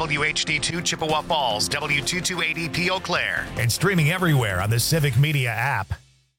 WHD2 Chippewa Falls, W228EP Eau Claire, and streaming everywhere on the Civic Media app.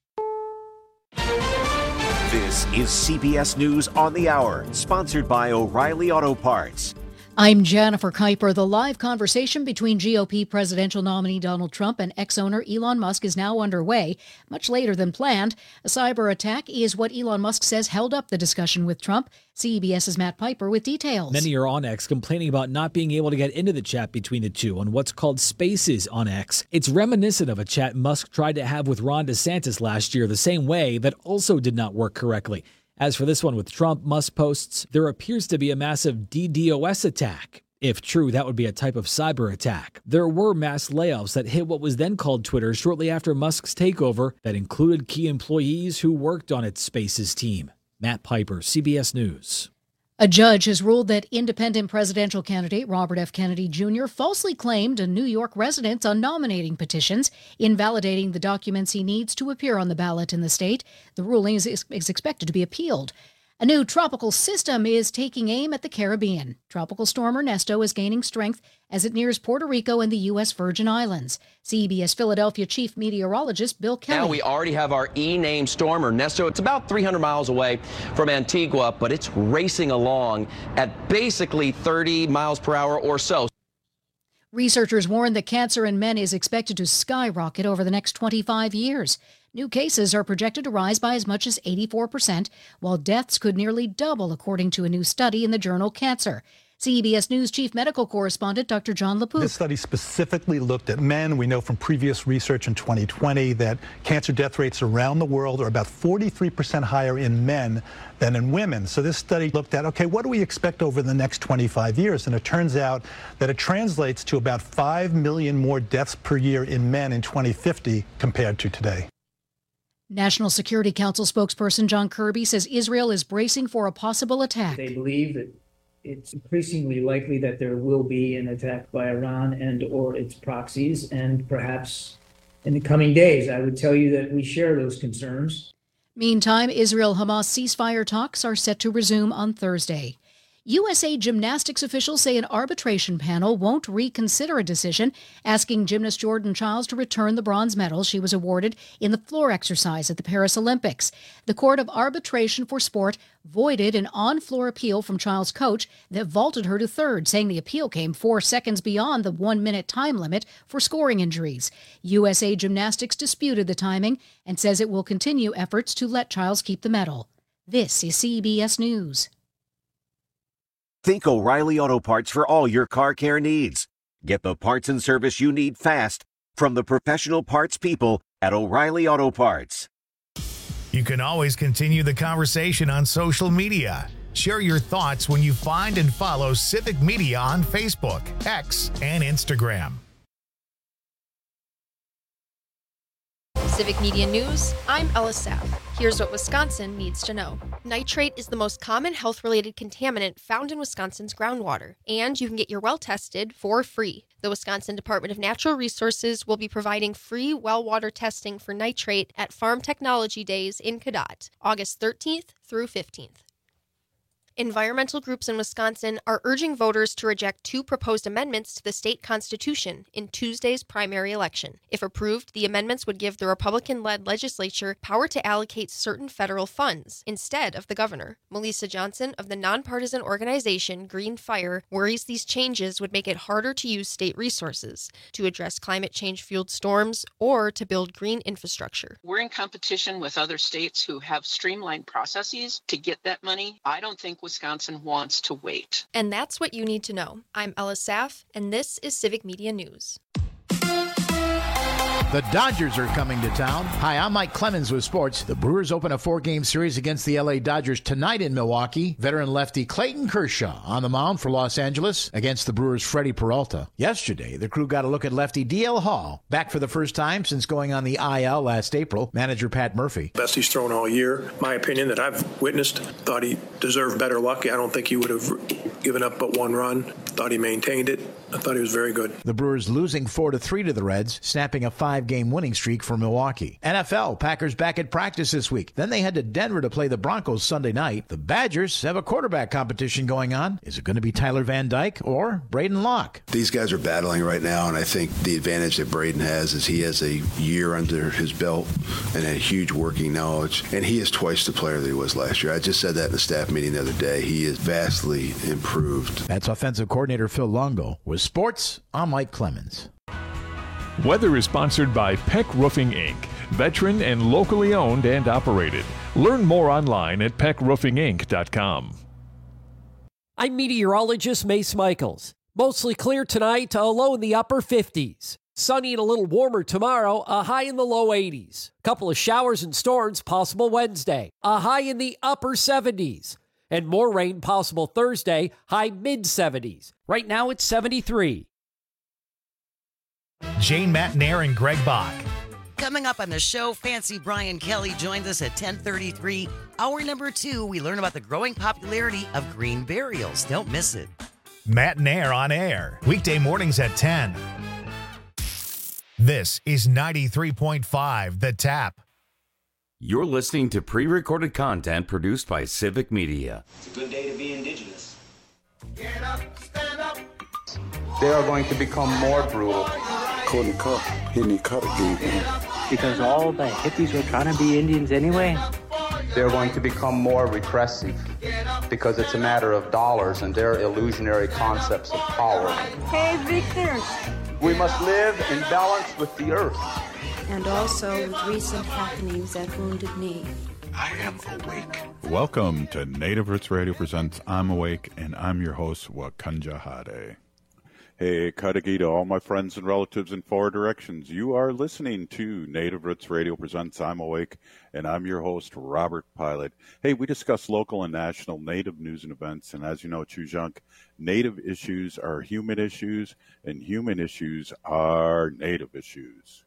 This is CBS News on the Hour, sponsored by O'Reilly Auto Parts. I'm Jennifer Kuiper. The live conversation between GOP presidential nominee Donald Trump and ex-owner Elon Musk is now underway, much later than planned. A cyber attack is what Elon Musk says held up the discussion with Trump. CBS's Matt Piper with details. Many are on X complaining about not being able to get into the chat between the two on what's called Spaces on X. It's reminiscent of a chat Musk tried to have with Ron DeSantis last year, the same way, that also did not work correctly. As for this one with Trump, Musk posts, there appears to be a massive DDoS attack. If true, that would be a type of cyber attack. There were mass layoffs that hit what was then called Twitter shortly after Musk's takeover that included key employees who worked on its Spaces team. Matt Piper, CBS News. A judge has ruled that independent presidential candidate Robert F. Kennedy Jr. falsely claimed a New York residence on nominating petitions, invalidating the documents he needs to appear on the ballot in the state. The ruling is expected to be appealed. A new tropical system is taking aim at the Caribbean. Tropical storm Ernesto is gaining strength as it nears Puerto Rico and the U.S. Virgin Islands. CBS Philadelphia chief meteorologist Bill Kelly. Now we already have our E-named storm Ernesto. It's about 300 miles away from Antigua, but it's racing along at basically 30 miles per hour or so. Researchers warn that cancer in men is expected to skyrocket over the next 25 years. New cases are projected to rise by as much as 84%, while deaths could nearly double, according to a new study in the journal Cancer. CBS News chief medical correspondent Dr. John LaPook. This study specifically looked at men. We know from previous research in 2020 that cancer death rates around the world are about 43% higher in men than in women. So this study looked at, okay, what do we expect over the next 25 years? And it turns out that it translates to about 5 million more deaths per year in men in 2050 compared to today. National Security Council spokesperson John Kirby says Israel is bracing for a possible attack. They believe that it's increasingly likely that there will be an attack by Iran and or its proxies, and perhaps in the coming days. I would tell you that we share those concerns. Meantime, Israel-Hamas ceasefire talks are set to resume on Thursday. USA gymnastics officials say an arbitration panel won't reconsider a decision asking gymnast Jordan Childs to return the bronze medal she was awarded in the floor exercise at the Paris Olympics. The Court of Arbitration for Sport voided an on-floor appeal from Childs' coach that vaulted her to third, saying the appeal came 4 seconds beyond the 1-minute time limit for scoring injuries. USA Gymnastics disputed the timing and says it will continue efforts to let Childs keep the medal. This is CBS News. Think O'Reilly Auto Parts for all your car care needs. Get the parts and service you need fast from the professional parts people at O'Reilly Auto Parts. You can always continue the conversation on social media. Share your thoughts when you find and follow Civic Media on Facebook, X, and Instagram. Civic Media News, I'm Ella Sapp. Here's what Wisconsin needs to know. Nitrate is the most common health-related contaminant found in Wisconsin's groundwater, and you can get your well tested for free. The Wisconsin Department of Natural Resources will be providing free well water testing for nitrate at Farm Technology Days in Cadott, August 13th through 15th. Environmental groups in Wisconsin are urging voters to reject 2 proposed amendments to the state constitution in Tuesday's primary election. If approved, the amendments would give the Republican-led legislature power to allocate certain federal funds instead of the governor. Melissa Johnson of the nonpartisan organization Green Fire worries these changes would make it harder to use state resources to address climate change-fueled storms or to build green infrastructure. We're in competition with other states who have streamlined processes to get that money. I don't think Wisconsin wants to wait. And that's what you need to know. I'm Ella Saff, and this is Civic Media News. The Dodgers are coming to town. Hi, I'm Mike Clemens with sports. The Brewers open a 4-game series against the LA Dodgers tonight in Milwaukee. Veteran lefty Clayton Kershaw on the mound for Los Angeles against the Brewers' Freddie Peralta. Yesterday, the crew got a look at lefty DL Hall, back for the first time since going on the IL last April. Manager Pat Murphy. Best he's thrown all year. My opinion that I've witnessed, thought he deserved better luck. I don't think he would have given up but one run. Thought he maintained it. I thought he was very good. The Brewers losing 4-3 to the Reds, snapping a 5-game winning streak for Milwaukee. NFL, Packers back at practice this week. Then they head to Denver to play the Broncos Sunday night. The Badgers have a quarterback competition going on. Is it going to be Tyler Van Dyke or Braden Locke? These guys are battling right now, and I think the advantage that Braden has is he has a year under his belt and a huge working knowledge, and he is twice the player that he was last year. I just said that in the staff meeting the other day. He is vastly improved. That's offensive coordinator Phil Longo. With sports, I'm Mike Clemens. Weather is sponsored by Peck Roofing, Inc., veteran and locally owned and operated. Learn more online at peckroofinginc.com. I'm meteorologist Mace Michaels. Mostly clear tonight, a low in the upper 50s. Sunny and a little warmer tomorrow, a high in the low 80s. Couple of showers and storms possible Wednesday, a high in the upper 70s. And more rain possible Thursday, high mid-70s. Right now it's 73. Jane Matnair and Greg Bach. Coming up on the show, Fancy Brian Kelly joins us at 10:33. Hour number 2, we learn about the growing popularity of green burials. Don't miss it. Matnair on air, weekday mornings at 10. This is 93.5 The Tap. You're listening to pre-recorded content produced by Civic Media. It's a good day to be indigenous. Get up, stand up. They are going to become more brutal. Couldn't cut, hitting cut again. Because all the hippies were trying to be Indians anyway. They're going to become more repressive because it's a matter of dollars and their illusionary concepts of power. Hey, Victor. We must live in balance with the earth. And also with recent happenings at Wounded Knee. I am awake. Welcome to Native Roots Radio presents I'm Awake, and I'm your host, Wakanja Hade. Hey, Kadagi to all my friends and relatives in 4 directions. You are listening to Native Roots Radio presents I'm Awake, and I'm your host, Robert Pilot. Hey, we discuss local and national Native news and events, and as you know, Chujunk, Native issues are human issues, and human issues are Native issues.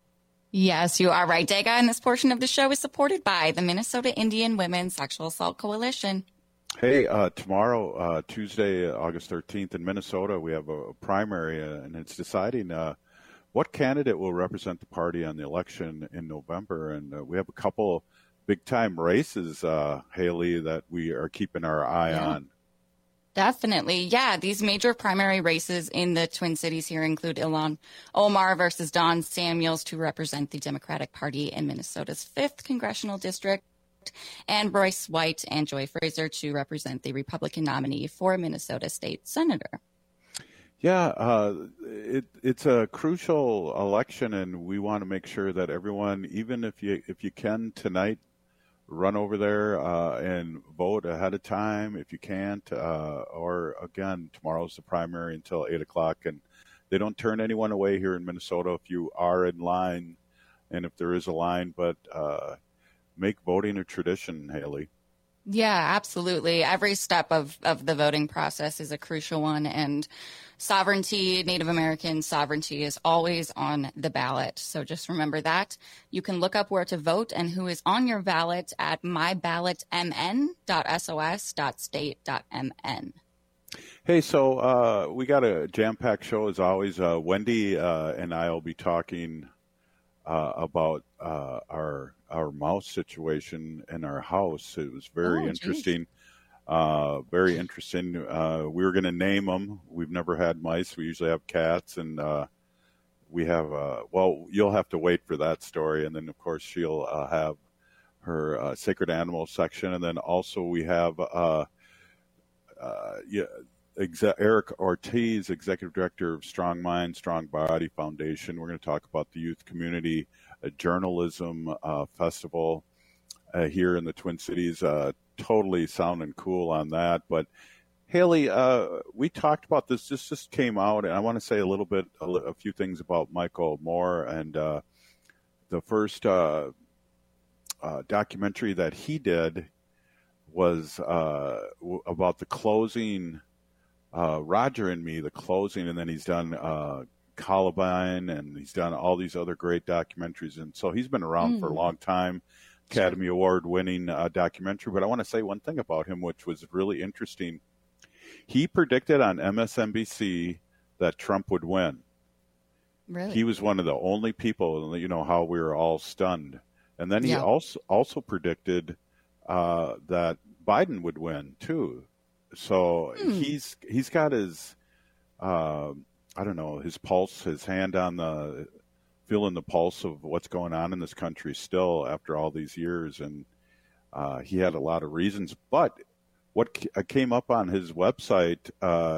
Yes, you are right, Dega, and this portion of the show is supported by the Minnesota Indian Women's Sexual Assault Coalition. Hey, tomorrow, Tuesday, August 13th in Minnesota, we have a primary, and it's deciding what candidate will represent the party on the election in November. And we have a couple big-time races, Haley, that we are keeping our eye on. Definitely. Yeah, these major primary races in the Twin Cities here include Ilhan Omar versus Don Samuels to represent the Democratic Party in Minnesota's 5th Congressional District, and Royce White and Joy Fraser to represent the Republican nominee for Minnesota State Senator. Yeah, it's a crucial election, and we want to make sure that everyone, even if you can tonight, run over there and vote ahead of time if you can't. Or again, tomorrow's the primary until 8 o'clock, and they don't turn anyone away here in Minnesota if you are in line, and if there is a line, but make voting a tradition, Haley. Yeah, absolutely. Every step of the voting process is a crucial one, and sovereignty, Native American sovereignty, is always on the ballot. So just remember that. You can look up where to vote and who is on your ballot at myballotmn.sos.state.mn. Hey, so we got a jam-packed show as always. Wendy and I will be talking about our mouse situation in our house. It was very interesting. Very interesting. We were going to name them. We've never had mice. We usually have cats, and we have. Well, you'll have to wait for that story, and then of course she'll have her sacred animal section, and then also we have Eric Ortiz, Executive Director of Strong Mind, Strong Body Foundation. We're going to talk about the Youth Community Journalism Festival here in the Twin Cities. Totally sounding cool on that. But Haley, we talked about this. This just came out, and I want to say a few things about Michael Moore and the first documentary that he did was about the closing. Roger and Me, the closing, and then he's done Columbine, and he's done all these other great documentaries, and so he's been around for a long time, Academy Award winning documentary. But I want to say one thing about him, which was really interesting. He predicted on MSNBC that Trump would win. Really? He was one of the only people, you know, how we were all stunned. And then he also predicted that Biden would win too. So he's got his, I don't know, his pulse, his hand on feeling the pulse of what's going on in this country still after all these years. And he had a lot of reasons. But what came up on his website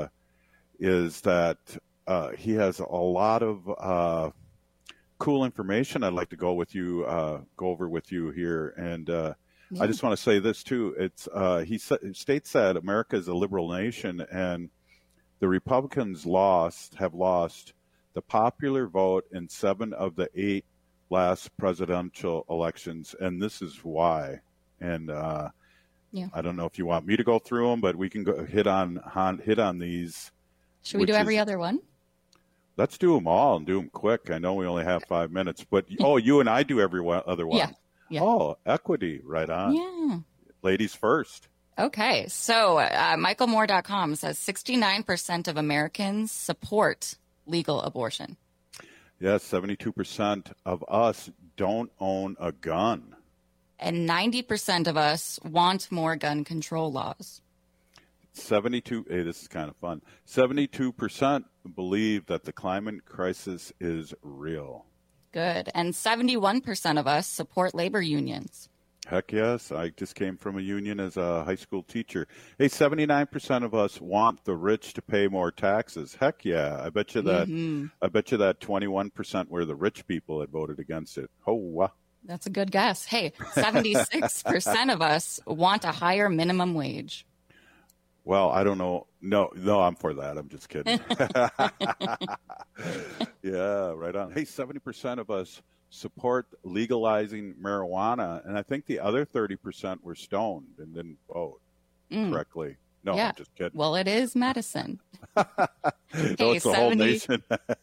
is that he has a lot of cool information I'd like to go over with you here. And I just want to say this too. It's he states that America is a liberal nation, and the Republicans have lost the popular vote in 7 of the 8 last presidential elections, and this is why. And I don't know if you want me to go through them, but we can go hit on these. Should we do every other one? Let's do them all and do them quick. I know we only have 5 minutes, but you and I do every other one. Yeah. Oh, equity, right on. Yeah. Ladies first. Okay, so MichaelMoore.com says 69% of Americans support legal abortion. Yes, 72% of us don't own a gun. And 90% of us want more gun control laws. 72, hey, this is kind of fun. 72% believe that the climate crisis is real. Good. And 71% of us support labor unions. Heck yes. I just came from a union as a high school teacher. Hey, 79% of us want the rich to pay more taxes. Heck yeah. I bet you that 21% were the rich people that voted against it. Oh, wow. That's a good guess. Hey, 76% of us want a higher minimum wage. Well, I don't know. No, I'm for that. I'm just kidding. Yeah, right on. Hey, 70% of us support legalizing marijuana, and I think the other 30% were stoned and didn't vote correctly. No, I'm just kidding. Well, it is medicine. It's the whole nation.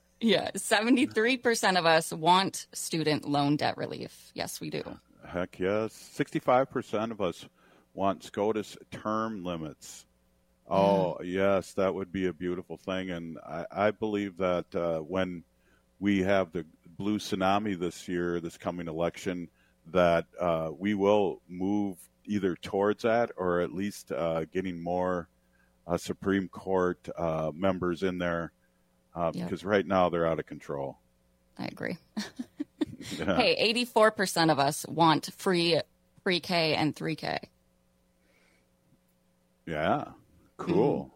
73% of us want student loan debt relief. Yes, we do. Heck yes. 65% of us want SCOTUS term limits. Oh, yes, that would be a beautiful thing. And I believe that when we have the blue tsunami this coming election, that we will move either towards that or at least getting more Supreme Court members in there because right now they're out of control. I agree. Hey, 84% of us want free pre-K and 3K. Yeah. Cool.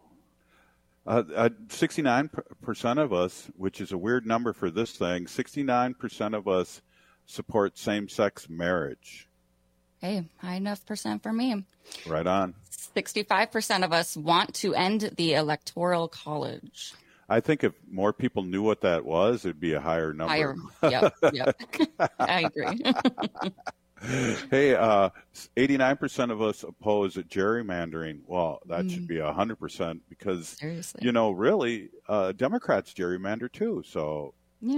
69% of us, which is a weird number for this thing, 69% of us support same-sex marriage. Hey, high enough percent for me. Right on. 65% of us want to end the Electoral College. I think if more people knew what that was, it'd be a higher number. Yep. I agree. Hey, 89% of us oppose gerrymandering. Well, that should be 100% because, seriously, really, Democrats gerrymander too. So,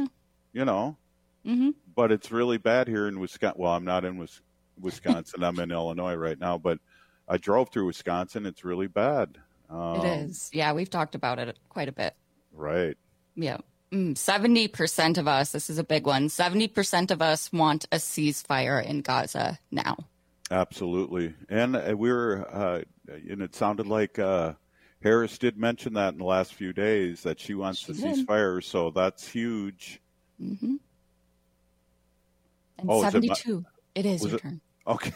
but it's really bad here in Wisconsin. Well, I'm not in Wisconsin. I'm in Illinois right now, but I drove through Wisconsin. It's really bad. It is. Yeah, we've talked about it quite a bit. Right. Yeah. 70% of us, this is a big one, 70% of us want a ceasefire in Gaza now. Absolutely. And and it sounded like Harris did mention that in the last few days that she wants the ceasefire. So that's huge. Mm-hmm. And 72. It is your turn. Okay.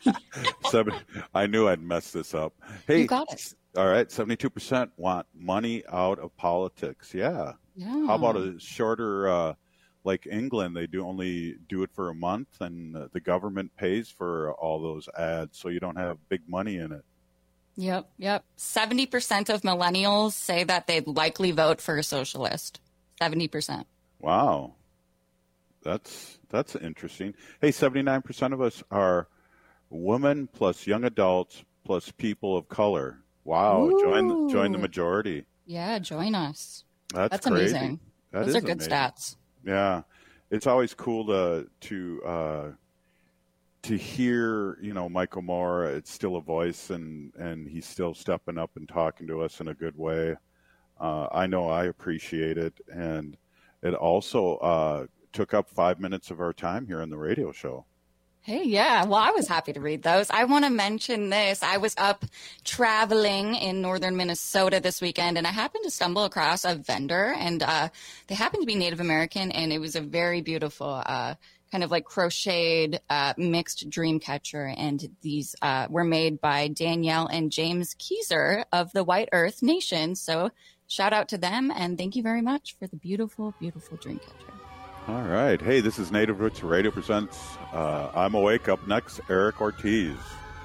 I knew I'd mess this up. Hey, you got it. All right. 72% want money out of politics. Yeah. Yeah. How about a shorter, like England, they only do it for a month and the government pays for all those ads so you don't have big money in it. Yep. 70% of millennials say that they'd likely vote for a socialist. 70%. Wow. That's interesting. Hey, 79% of us are women plus young adults plus people of color. Wow. Ooh. Join the majority. Yeah, join us. That's crazy. Amazing. Those are good amazing. stats. Yeah, it's always cool to to hear, Michael Moore, it's still a voice, and he's still stepping up and talking to us in a good way. I know I appreciate it, and it also took up 5 minutes of our time here on the radio show. Hey, yeah. Well, I was happy to read those. I want to mention this. I was up traveling in northern Minnesota this weekend, and I happened to stumble across a vendor, and they happened to be Native American, and it was a very beautiful kind of like crocheted mixed dream catcher. And these were made by Danielle and James Keyser of the White Earth Nation. So shout out to them, and thank you very much for the beautiful, beautiful dream catcher. All right. Hey, this is Native Roots Radio presents I'm Awake. Up next, Eric Ortiz.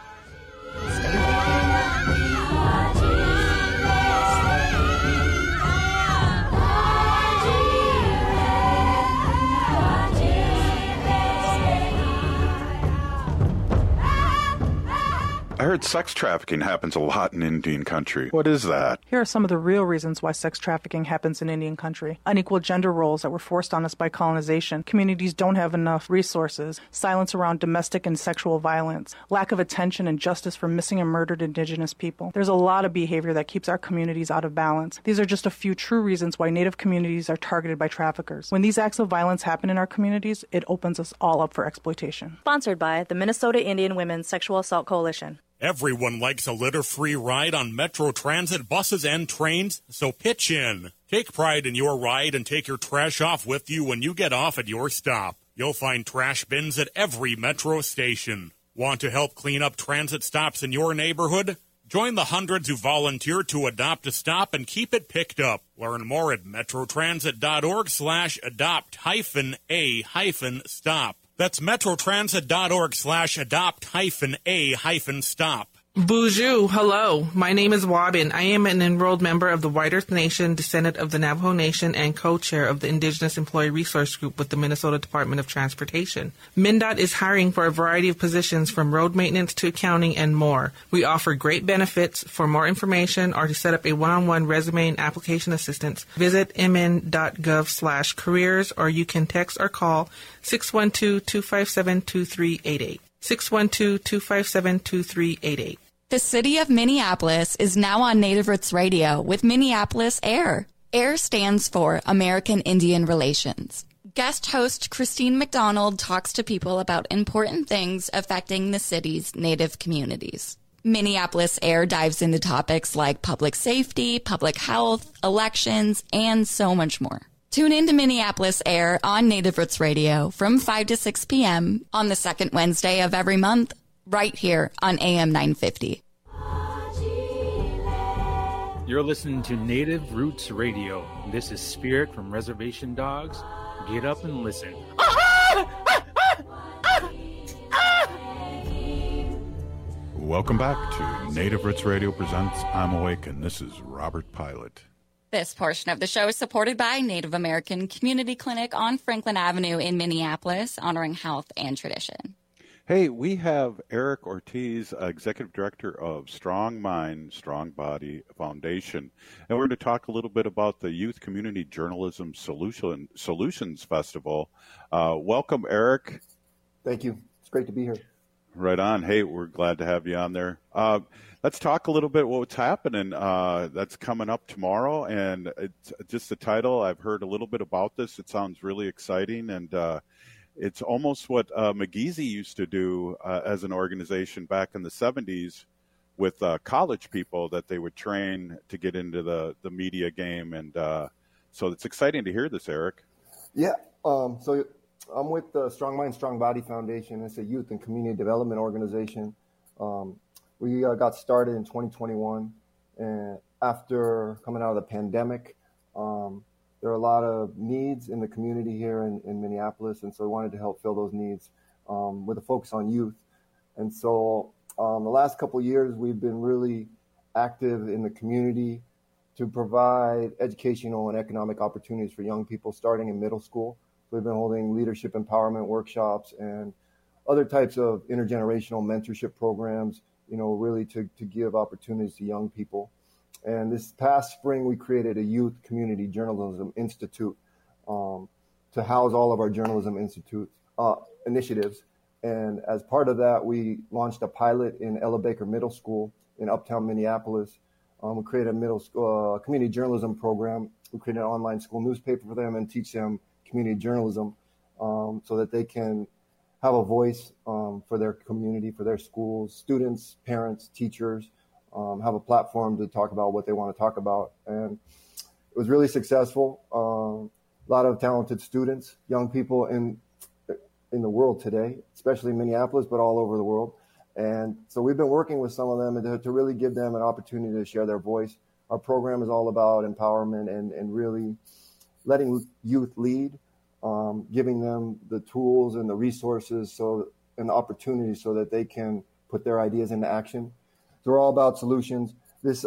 I heard sex trafficking happens a lot in Indian country. What is that? Here are some of the real reasons why sex trafficking happens in Indian country. Unequal gender roles that were forced on us by colonization. Communities don't have enough resources. Silence around domestic and sexual violence. Lack of attention and justice for missing and murdered Indigenous people. There's a lot of behavior that keeps our communities out of balance. These are just a few true reasons why Native communities are targeted by traffickers. When these acts of violence happen in our communities, it opens us all up for exploitation. Sponsored by the Minnesota Indian Women's Sexual Assault Coalition. Everyone likes a litter-free ride on Metro Transit buses and trains, so pitch in. Take pride in your ride and take your trash off with you when you get off at your stop. You'll find trash bins at every Metro station. Want to help clean up transit stops in your neighborhood? Join the hundreds who volunteer to adopt a stop and keep it picked up. Learn more at metrotransit.org/adopt-a-stop. That's metrotransit.org/adopt-a-stop. Bonjour, hello. My name is Wabin. I am an enrolled member of the White Earth Nation, descendant of the Navajo Nation, and co-chair of the Indigenous Employee Resource Group with the Minnesota Department of Transportation. MnDOT is hiring for a variety of positions from road maintenance to accounting and more. We offer great benefits. For more information or to set up a one-on-one resume and application assistance, visit mn.gov/careers, or you can text or call 612-257-2388. 612-257-2388. The city of Minneapolis is now on Native Roots Radio with Minneapolis AIR. AIR stands for American Indian Relations. Guest host Christine McDonald talks to people about important things affecting the city's Native communities. Minneapolis AIR dives into topics like public safety, public health, elections, and so much more. Tune in to Minneapolis AIR on Native Roots Radio from 5 to 6 p.m. on the second Wednesday of every month, right here on AM 950. You're listening to Native Roots Radio. This is Spirit from Reservation Dogs. Get up and listen. Welcome back to Native Roots Radio presents I'm Awake, and this is Robert Pilot. This portion of the show is supported by Native American Community Clinic on Franklin Avenue in Minneapolis, honoring health and tradition. Hey, we have Eric Ortiz, Executive Director of Strong Mind, Strong Body Foundation. And we're going to talk a little bit about the Youth Community Journalism Solutions Festival. Welcome, Eric. Thank you. It's great to be here. Right on. Hey, we're glad to have you on there. Let's talk a little bit what's happening. That's coming up tomorrow, and it's just the title. I've heard a little bit about this. It sounds really exciting, and it's almost what McGeezy used to do as an organization back in the 70s with college people that they would train to get into the media game. And so it's exciting to hear this, Eric. Yeah. So I'm with the Strong Mind, Strong Body Foundation. It's a youth and community development organization. We got started in 2021, and after coming out of the pandemic, there are a lot of needs in the community here in Minneapolis, and so we wanted to help fill those needs with a focus on youth. And so the last couple of years, we've been really active in the community to provide educational and economic opportunities for young people starting in middle school. We've been holding leadership empowerment workshops and other types of intergenerational mentorship programs, really to give opportunities to young people. And this past spring, we created a Youth Community Journalism Institute to house all of our journalism initiatives. And as part of that, we launched a pilot in Ella Baker Middle School in Uptown Minneapolis. We created a middle school community journalism program. We created an online school newspaper for them and teach them community journalism so that they can have a voice for their community, for their schools, students, parents, teachers, have a platform to talk about what they want to talk about. And it was really successful. A lot of talented students, young people in the world today, especially in Minneapolis, but all over the world. And so we've been working with some of them to really give them an opportunity to share their voice. Our program is all about empowerment and really letting youth lead, giving them the tools and the resources and the opportunities so that they can put their ideas into action. So we're all about solutions. This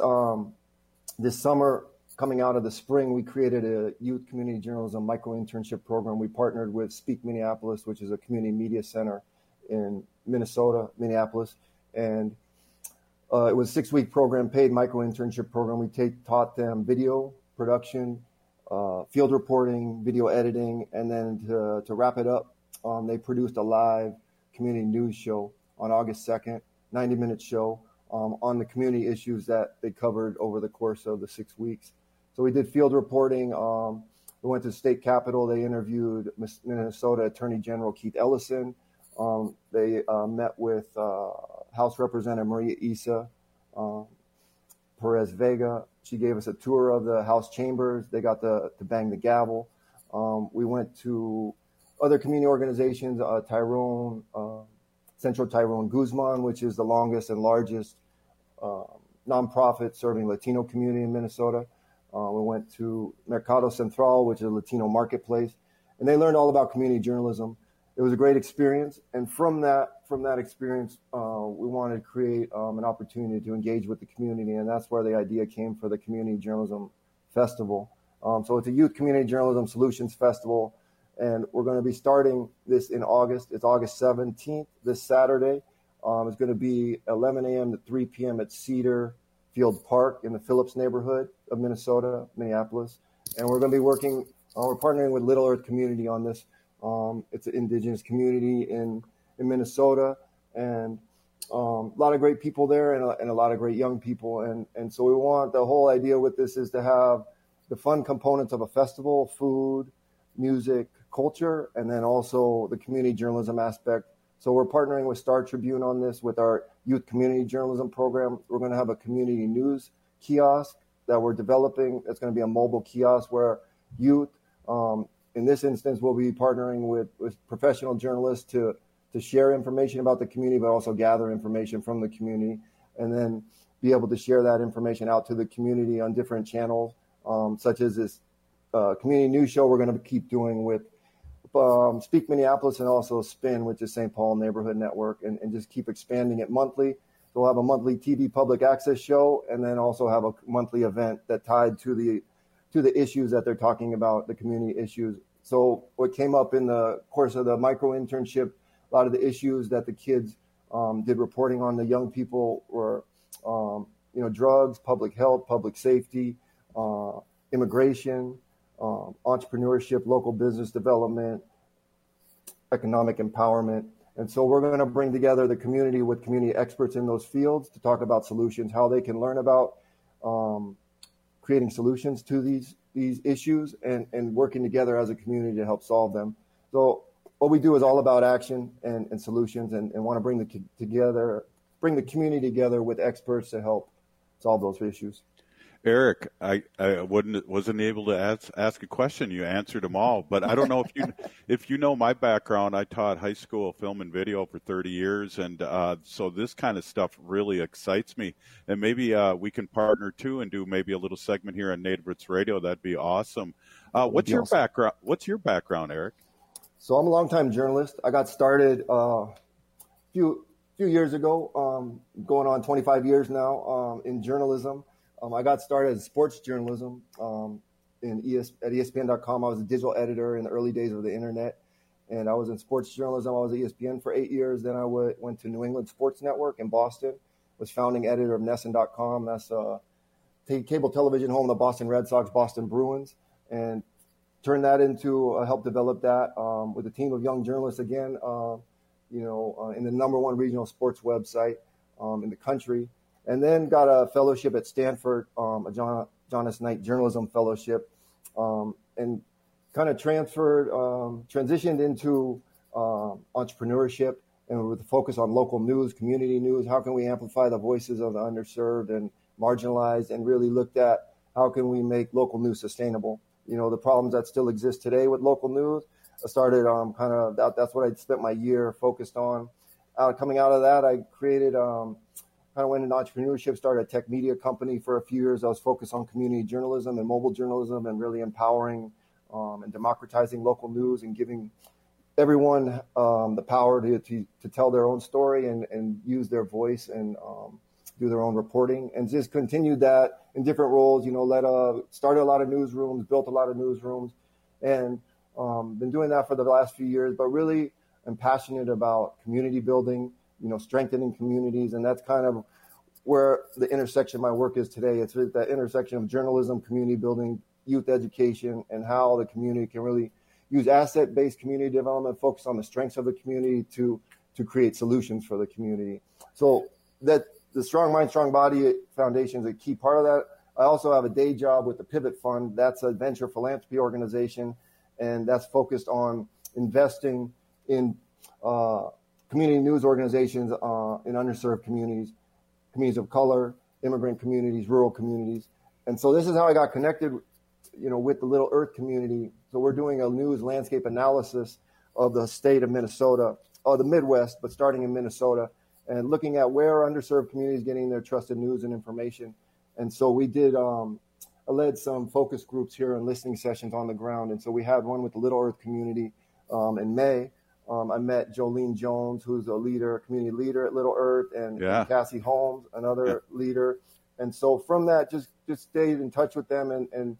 summer, coming out of the spring, we created a youth community journalism micro-internship program. We partnered with Speak Minneapolis, which is a community media center in Minnesota, Minneapolis. And it was a 6-week program, paid micro-internship program. We taught them video production, field reporting, video editing, and then to wrap it up, they produced a live community news show on August 2nd, 90-minute show on the community issues that they covered over the course of the 6 weeks. So we did field reporting. We went to the state capitol. They interviewed Minnesota Attorney General Keith Ellison. They met with House Representative Maria Issa Perez Vega. She gave us a tour of the House chambers. They got to bang the gavel. We went to other community organizations, Central Tyrone Guzman, which is the longest and largest nonprofit serving Latino community in Minnesota. We went to Mercado Central, which is a Latino marketplace, and they learned all about community journalism. It was a great experience, and from that experience, we wanted to create an opportunity to engage with the community, and that's where the idea came for the Community Journalism Festival. So it's a Youth Community Journalism Solutions Festival, and we're going to be starting this in August. It's August 17th, this Saturday. It's going to be 11 a.m. to 3 p.m. at Cedar Field Park in the Phillips neighborhood of Minnesota, Minneapolis. And we're going to be working, we're partnering with Little Earth Community on this. It's an indigenous community in Minnesota, and a lot of great people there and a lot of great young people. And so we want, the whole idea with this is to have the fun components of a festival, food, music, culture, and then also the community journalism aspect. So we're partnering with Star Tribune on this with our youth community journalism program. We're going to have a community news kiosk that we're developing. It's going to be a mobile kiosk where youth, in this instance, we'll be partnering with professional journalists to share information about the community, but also gather information from the community and then be able to share that information out to the community on different channels, such as this community news show we're going to keep doing with Speak Minneapolis and also Spin, which is St. Paul Neighborhood Network, and just keep expanding it monthly. So we'll have a monthly TV public access show and then also have a monthly event that tied to the issues that they're talking about, the community issues. So what came up in the course of the micro internship, a lot of the issues that the kids did reporting on, the young people were, drugs, public health, public safety, immigration, entrepreneurship, local business development, economic empowerment. And so we're going to bring together the community with community experts in those fields to talk about solutions, how they can learn about creating solutions to these issues and working together as a community to help solve them. So what we do is all about action and solutions and want to bring the community together with experts to help solve those issues. Eric, I wasn't able to ask a question. You answered them all, but I don't know if you know my background. I taught high school film and video for 30 years, and so this kind of stuff really excites me. And maybe we can partner too and do maybe a little segment here on Native Roots Radio. That'd be awesome. What's your background? What's your background, Eric? So I'm a longtime journalist. I got started a few years ago, going on 25 years now in journalism. I got started as sports journalism at ESPN.com. I was a digital editor in the early days of the internet, and I was in sports journalism. I was at ESPN for 8 years. Then I went to New England Sports Network in Boston, was founding editor of NESN.com. That's cable television home of the Boston Red Sox, Boston Bruins, and turned that into helped develop that with a team of young journalists again. in the #1 regional sports website in the country. And then got a fellowship at Stanford, a John S. Knight Journalism Fellowship, and kind of transitioned into entrepreneurship, and with a focus on local news, community news. How can we amplify the voices of the underserved and marginalized, and really looked at how can we make local news sustainable? The problems that still exist today with local news. I started that's what I spent my year focused on. Coming out of that, I created, kind of went into entrepreneurship, started a tech media company for a few years. I was focused on community journalism and mobile journalism, and really empowering and democratizing local news and giving everyone the power to tell their own story and use their voice and do their own reporting, and just continued that in different roles. Started a lot of newsrooms, built a lot of newsrooms, and been doing that for the last few years. But really, I'm passionate about community building, strengthening communities, and that's kind of where the intersection of my work is today. It's that intersection of journalism, community building, youth education, and how the community can really use asset-based community development, focus on the strengths of the community to create solutions for the community. So that the Strong Mind, Strong Body Foundation is a key part of that. I also have a day job with the Pivot Fund. That's a venture philanthropy organization, and that's focused on investing in community news organizations in underserved communities of color, immigrant communities, rural communities. And so this is how I got connected, with the Little Earth community. So we're doing a news landscape analysis of the state of Minnesota, or the Midwest, but starting in Minnesota, and looking at where are underserved communities getting their trusted news and information. And so we did, I led some focus groups here and listening sessions on the ground. And so we had one with the Little Earth community in May. I met Jolene Jones, who's a community leader at Little Earth, and Cassie Holmes, another leader. And so from that, just stayed in touch with them and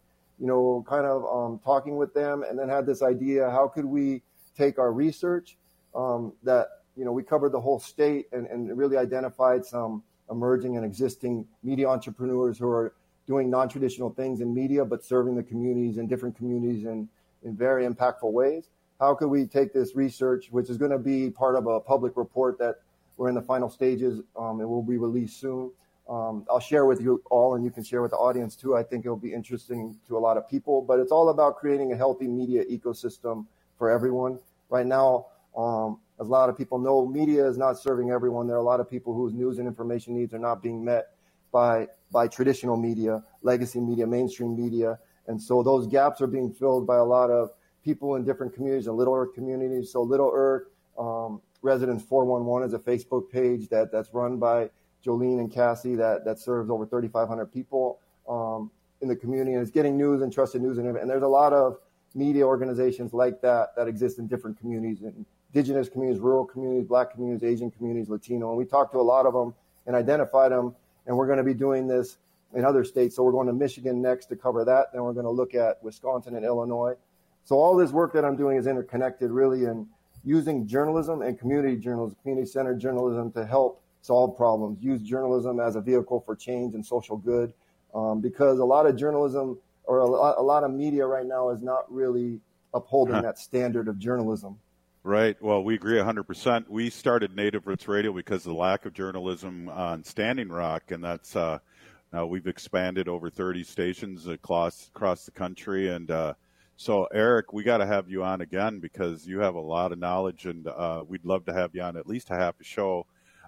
talking with them, and then had this idea, how could we take our research that, we covered the whole state and really identified some emerging and existing media entrepreneurs who are doing non-traditional things in media, but serving the communities and different communities in very impactful ways. How could we take this research, which is going to be part of a public report that we're in the final stages, and will be released soon. I'll share with you all, and you can share with the audience too. I think it'll be interesting to a lot of people, but it's all about creating a healthy media ecosystem for everyone. Right now, as a lot of people know, media is not serving everyone. There are a lot of people whose news and information needs are not being met by traditional media, legacy media, mainstream media. And so those gaps are being filled by a lot of people in different communities, in Little Earth communities. So Little Earth Residents 411 is a Facebook page that's run by Jolene and Cassie that serves over 3,500 people in the community, and it's getting news and trusted news. And there's a lot of media organizations like that exist in different communities, indigenous communities, rural communities, Black communities, Asian communities, Latino. And we talked to a lot of them and identified them, and we're going to be doing this in other states. So we're going to Michigan next to cover that. Then we're going to look at Wisconsin and Illinois. So all this work that I'm doing is interconnected, really, and using journalism and community journalism, community-centered journalism to help solve problems, use journalism as a vehicle for change and social good, because a lot of journalism or a lot of media right now is not really upholding that standard of journalism. Right. Well, we agree 100%. We started Native Roots Radio because of the lack of journalism on Standing Rock, and that's now we've expanded over 30 stations across the country. And so, Eric, we got to have you on again because you have a lot of knowledge, and we'd love to have you on at least a half a show.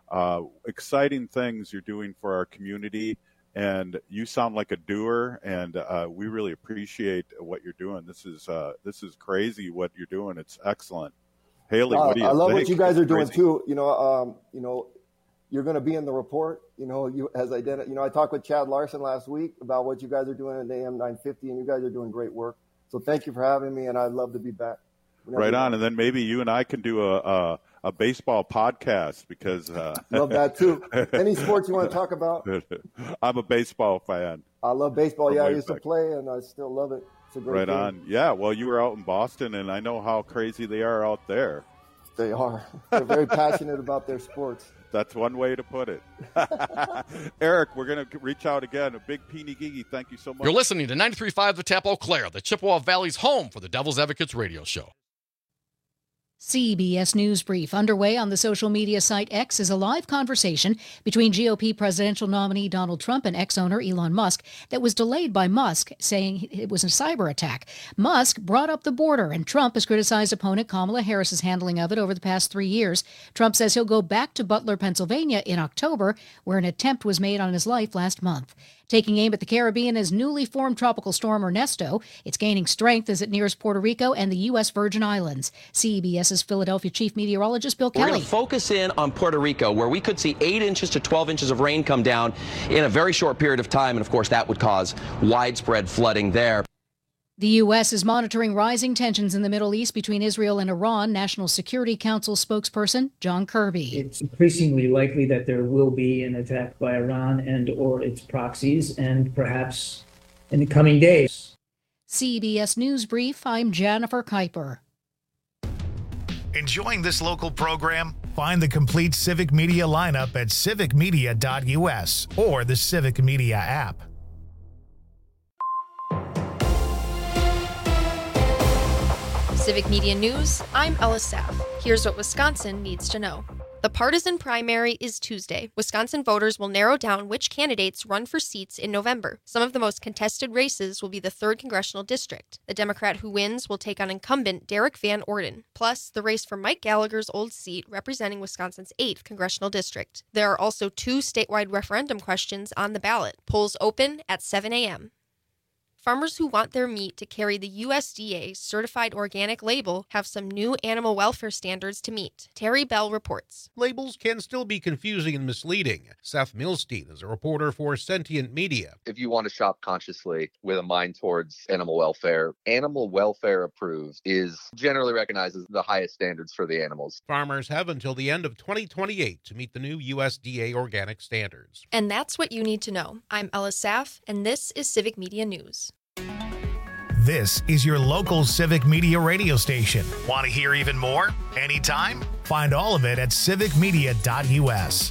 Exciting things you're doing for our community, and you sound like a doer, and we really appreciate what you're doing. This is crazy what you're doing. It's excellent. Haley, what do you think? I love what you guys are doing too. You're going to be in the report. I talked with Chad Larson last week about what you guys are doing at AM 950, and you guys are doing great work. So thank you for having me, and I'd love to be back. Right on, and then maybe you and I can do a baseball podcast because love that too. Any sports you want to talk about? I'm a baseball fan. I love baseball. Yeah, I used to play, and I still love it. It's a great game. On. Yeah, well, you were out in Boston, and I know how crazy they are out there. They are. They're very passionate about their sports. That's one way to put it. Eric, we're going to reach out again. A big Peeny Gigi, thank you so much. You're listening to 93.5 The Tap Eau Claire, the Chippewa Valley's home for the Devil's Advocates radio show. CBS News Brief underway on the social media site X is a live conversation between GOP presidential nominee Donald Trump and ex-owner Elon Musk that was delayed by Musk saying it was a cyber attack. Musk brought up the border, and Trump has criticized opponent Kamala Harris's handling of it over the past 3 years. Trump says he'll go back to Butler, Pennsylvania in October, where an attempt was made on his life last month. Taking aim at the Caribbean is newly formed tropical storm Ernesto. It's gaining strength as it nears Puerto Rico and the U.S. Virgin Islands. CBS's Philadelphia chief meteorologist Bill Kelly. We're going to focus in on Puerto Rico, where we could see 8 inches to 12 inches of rain come down in a very short period of time. And, of course, that would cause widespread flooding there. The U.S. is monitoring rising tensions in the Middle East between Israel and Iran. National Security Council spokesperson John Kirby. It's increasingly likely that there will be an attack by Iran and or its proxies, and perhaps in the coming days. CBS News Brief, I'm Jennifer Kuiper. Enjoying this local program? Find the complete Civic Media lineup at civicmedia.us or the Civic Media app. Civic Media News, I'm Ella Saff. Here's what Wisconsin needs to know. The partisan primary is Tuesday. Wisconsin voters will narrow down which candidates run for seats in November. Some of the most contested races will be the 3rd Congressional District. The Democrat who wins will take on incumbent Derek Van Orden, plus the race for Mike Gallagher's old seat representing Wisconsin's 8th Congressional District. There are also 2 statewide referendum questions on the ballot. Polls open at 7 a.m. Farmers who want their meat to carry the USDA certified organic label have some new animal welfare standards to meet. Terry Bell reports. Labels can still be confusing and misleading. Seth Milstein is a reporter for Sentient Media. If you want to shop consciously with a mind towards animal welfare approved is generally recognized as the highest standards for the animals. Farmers have until the end of 2028 to meet the new USDA organic standards. And that's what you need to know. I'm Ella Saff, and this is Civic Media News. This is your local Civic Media radio station. Want to hear even more? Anytime? Find all of it at civicmedia.us.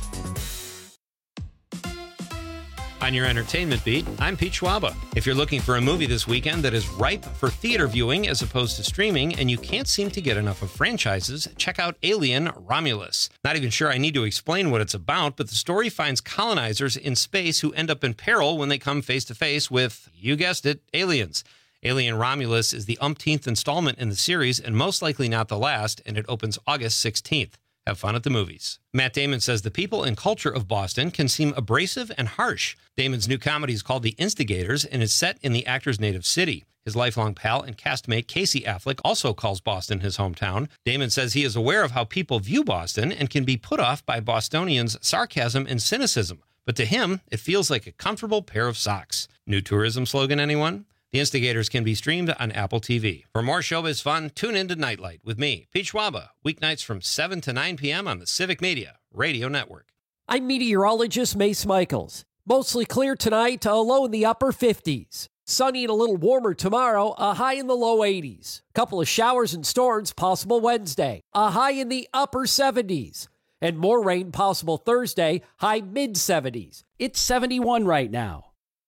On your entertainment beat, I'm Pete Schwaba. If you're looking for a movie this weekend that is ripe for theater viewing as opposed to streaming, and you can't seem to get enough of franchises, check out Alien: Romulus. Not even sure I need to explain what it's about, but the story finds colonizers in space who end up in peril when they come face to face with, you guessed it, aliens. Alien: Romulus is the umpteenth installment in the series and most likely not the last, and it opens August 16th. Have fun at the movies. Matt Damon says the people and culture of Boston can seem abrasive and harsh. Damon's new comedy is called The Instigators and is set in the actor's native city. His lifelong pal and castmate Casey Affleck also calls Boston his hometown. Damon says he is aware of how people view Boston and can be put off by Bostonians' sarcasm and cynicism. But to him, it feels like a comfortable pair of socks. New tourism slogan, anyone? The Instigators can be streamed on Apple TV. For more showbiz fun, tune in to Nightlight with me, Pete Schwaba, weeknights from 7 to 9 p.m. on the Civic Media Radio Network. I'm meteorologist Mace Michaels. Mostly clear tonight, a low in the upper 50s. Sunny and a little warmer tomorrow, a high in the low 80s. Couple of showers and storms possible Wednesday, a high in the upper 70s. And more rain possible Thursday, high mid-70s. It's 71 right now.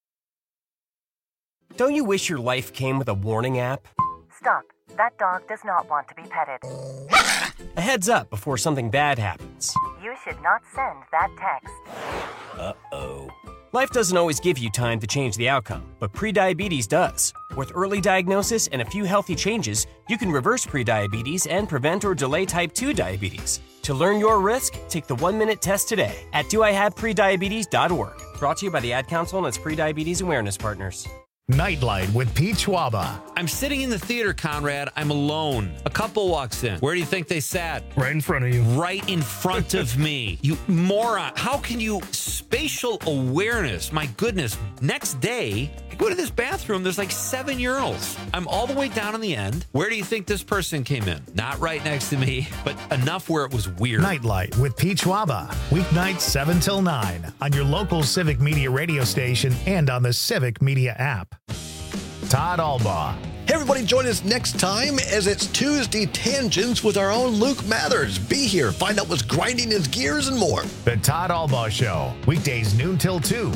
Don't you wish your life came with a warning app? Stop. That dog does not want to be petted. A heads up before something bad happens. You should not send that text. Uh-oh. Life doesn't always give you time to change the outcome, but prediabetes does. With early diagnosis and a few healthy changes, you can reverse prediabetes and prevent or delay type 2 diabetes. To learn your risk, take the 1-minute test today at doihaveprediabetes.org. Brought to you by the Ad Council and its prediabetes awareness partners. Nightlight with Pete Schwaba. I'm sitting in the theater, Conrad. I'm alone. A couple walks in. Where do you think they sat? Right in front of you. Right in front of me. You moron. How can you... Spatial awareness. My goodness. Next day, I go to this bathroom. There's like 7 urinals. I'm all the way down in the end. Where do you think this person came in? Not right next to me, but enough where it was weird. Nightlight with Pete Schwaba. Weeknights 7 till 9 on your local Civic Media radio station and on the Civic Media app. Todd Albaugh. Hey everybody, join us next time as it's Tuesday Tangents with our own Luke Mathers. Be here, find out what's grinding his gears and more. The Todd Albaugh Show, weekdays noon till 2.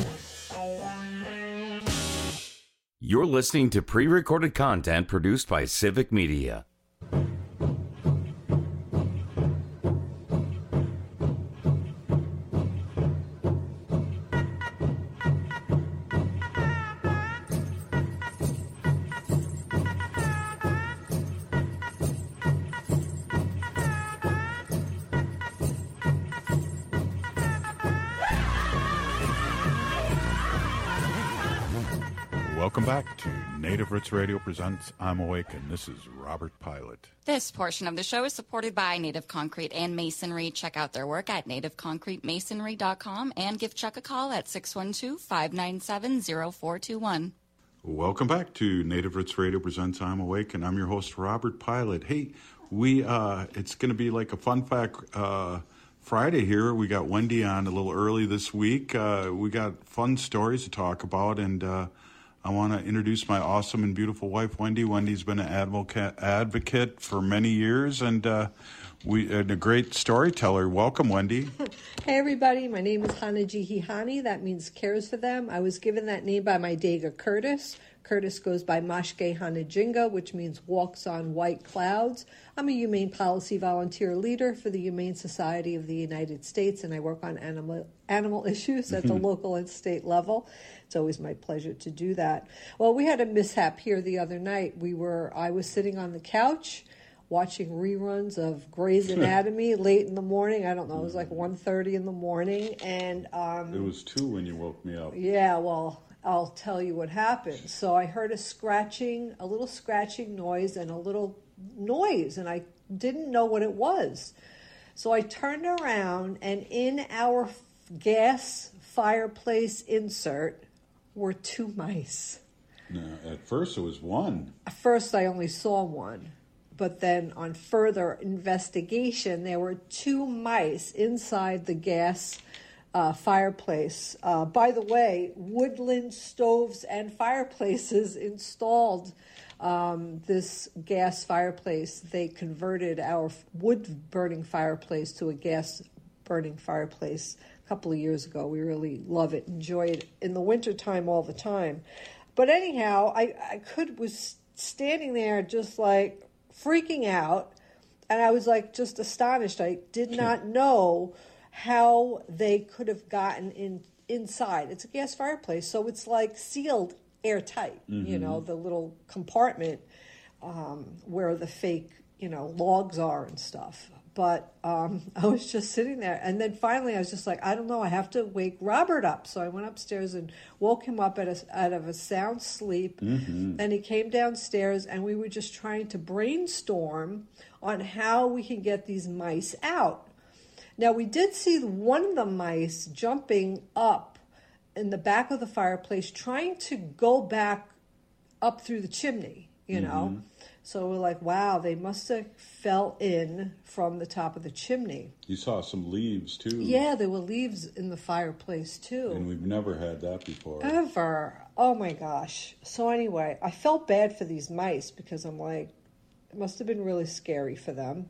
You're listening to pre-recorded content produced by Civic Media. Welcome back to Native Roots Radio presents I'm Awake, and this is Robert Pilot. This portion of the show is supported by Native Concrete and Masonry. Check out their work at nativeconcretemasonry.com and give Chuck a call at 612-597-0421. Welcome back to Native Roots Radio presents I'm Awake, and I'm your host, Robert Pilot. Hey, it's going to be like a fun fact Friday here. We got Wendy on a little early this week. We got fun stories to talk about, and I want to introduce my awesome and beautiful wife, Wendy. Wendy's been an advocate for many years, and a great storyteller. Welcome, Wendy. Hey, everybody. My name is Hanajihihani. That means cares for them. I was given that name by my Dega Curtis. Curtis goes by Mashke Hanajinga, which means walks on white clouds. I'm a humane policy volunteer leader for the Humane Society of the United States, and I work on animal issues at the local and state level. It's always my pleasure to do that. Well, we had a mishap here the other night. I was sitting on the couch watching reruns of Grey's Anatomy late in the morning. I don't know, it was like 1:30 in the morning. And it was 2 when you woke me up. Yeah, well, I'll tell you what happened. So I heard a little scratching noise and a little noise, and I didn't know what it was. So I turned around, and in our gas fireplace insert were 2 mice. No, at first it was 1. At first I only saw 1. But then on further investigation, there were 2 mice inside the gas fireplace. By the way, Woodland Stoves and Fireplaces installed this gas fireplace. They converted our wood-burning fireplace to a gas-burning fireplace a couple of years ago. We really love it, enjoy it in the wintertime all the time. But anyhow, I was standing there just like freaking out, and I was like just astonished. I did not know how they could have gotten inside. It's a gas fireplace, so it's like sealed airtight, you know, the little compartment where the fake, logs are and stuff. But I was just sitting there, and then finally I was just like, I don't know, I have to wake Robert up. So I went upstairs and woke him up out of a sound sleep, and he came downstairs, and we were just trying to brainstorm on how we can get these mice out. Now, we did see one of the mice jumping up in the back of the fireplace, trying to go back up through the chimney, So we're like, wow, they must have fell in from the top of the chimney. You saw some leaves, too. Yeah, there were leaves in the fireplace, too. And we've never had that before. Ever. Oh, my gosh. So anyway, I felt bad for these mice because I'm like, it must have been really scary for them,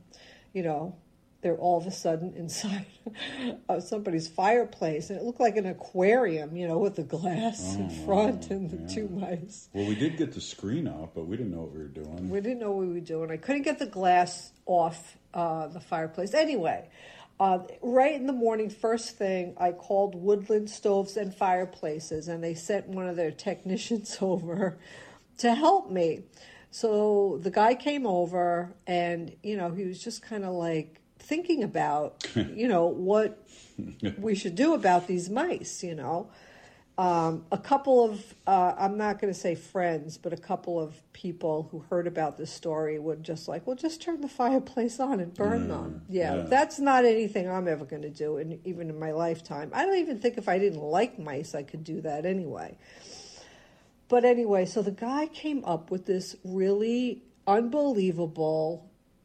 They're all of a sudden inside of somebody's fireplace. And it looked like an aquarium, with the glass in front and the 2 mice. Well, we did get the screen out, but we didn't know what we were doing. We didn't know what we were doing. I couldn't get the glass off the fireplace. Anyway, right in the morning, first thing, I called Woodland Stoves and Fireplaces, and they sent one of their technicians over to help me. So the guy came over, and, he was just kind of like, thinking about, what we should do about these mice, A couple of, I'm not going to say friends, but a couple of people who heard about this story would just like, well, just turn the fireplace on and burn them. Yeah, that's not anything I'm ever going to do, even in my lifetime. I don't even think if I didn't like mice, I could do that anyway. But anyway, so the guy came up with this really unbelievable